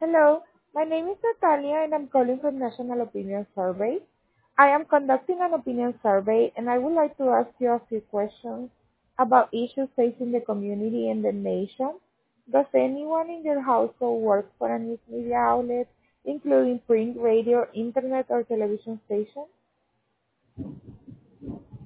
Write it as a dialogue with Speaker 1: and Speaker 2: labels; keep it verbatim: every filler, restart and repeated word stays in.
Speaker 1: Hello, my name is Natalia and I'm calling from National Opinion Survey. I am conducting an opinion survey and I would like to ask you a few questions about issues facing the community and the nation. Does anyone in your household work for a news media outlet, including print, radio, internet, or television station?